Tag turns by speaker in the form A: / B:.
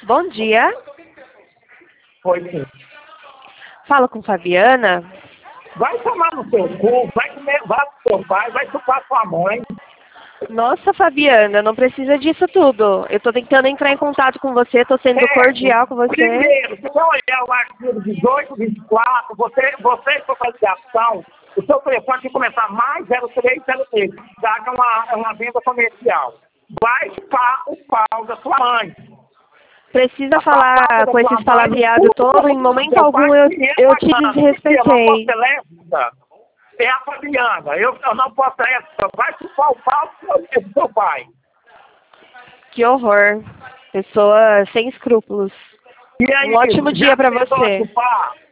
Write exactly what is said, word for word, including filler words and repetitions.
A: Bom dia.
B: Oi, sim.
A: Falo com Fabiana.
B: Vai tomar no seu cu, vai comer, vai com seu pai, vai chupar sua mãe.
A: Nossa, Fabiana, não precisa disso tudo. Eu tô tentando entrar em contato com você, tô sendo
B: É,
A: cordial com você.
B: Primeiro, se você olhar o artigo dezoito, vinte e quatro, você, você for fazer ação, o seu telefone tem que começar mais zero três zero três. Já que é uma, é uma venda comercial. Vai chupar o pau da sua mãe.
A: Precisa falar com esses palavreados todos, em momento algum eu, eu te desrespeitei.
B: É a Fabiana, eu, eu não posso essa. Vai chupar o pau do seu pai.
A: Que horror. Pessoa sem escrúpulos.
B: E aí,
A: Um ótimo dia pra você.
B: Chupar?